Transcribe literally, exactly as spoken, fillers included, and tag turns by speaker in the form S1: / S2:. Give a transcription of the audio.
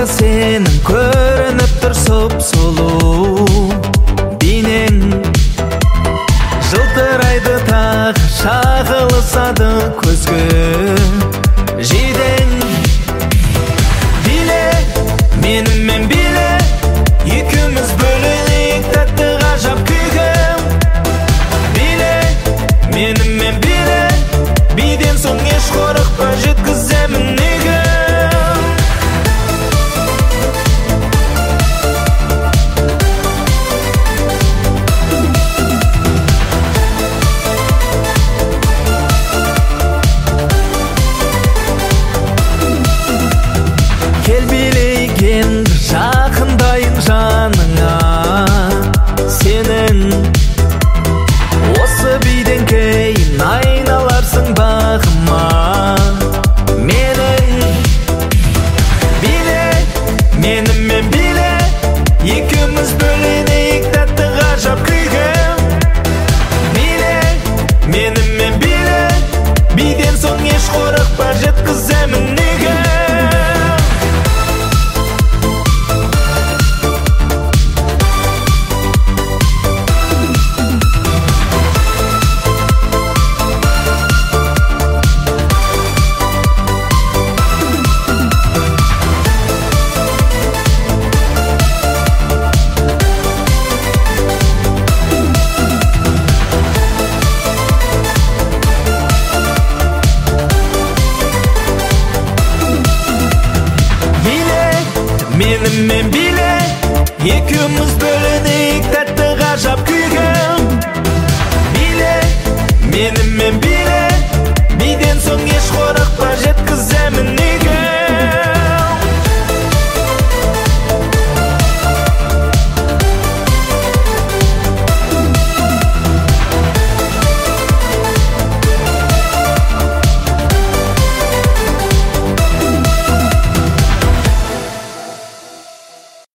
S1: Анда сенің көрініп тұр сұп-сұлу бейнең, жылтырайды тағы шағылысады көзге жидең. Биле, менімен биле, екеуміз бөлінейік тәтті ғажап күйге. Биле, менімен биле, биден соң еш қорықпа, жеткіземін неге. Кел билейік енді жақындайын жаныңа сенің, осы биден кейін айналарсың бағыма менің. Биле, менімен биле, екеуміз бөлінейік тәтті ғажап күйге. Биле, менімен биле, биден соң еш қорықпа, жеткіземін неге. Менімен биле, екеуміз бөлінейік тәтті ғажап күйге.